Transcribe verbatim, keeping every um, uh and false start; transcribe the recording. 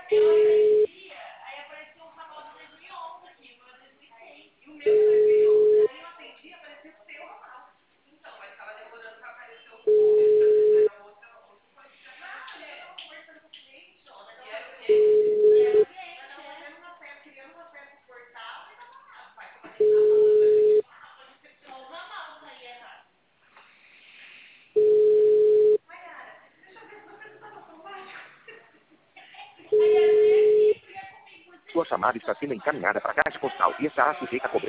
Eu aprendi, aí apareceu um ramal de dois mil e onze aqui, mas eu digitei. E o meu de dois mil e onze, aí eu atendi, apareceu o seu ramal. Então, mas estava demorando para aparecer o número, às vezes era outra, outra coisa que apareceu. Não, eu estava conversando com o cliente, ó, mas era o cliente. Era o cliente, é. Fazendo uma festa, criando uma festa no portal e tava lá. Vai, você vai deixar falando aqui. Ah, pode ser só o ramal tá aí errado. Maiara, deixa eu ver se você não estava automático. Sua chamada está sendo encaminhada para a caixa postal e está sujeita a cobrança.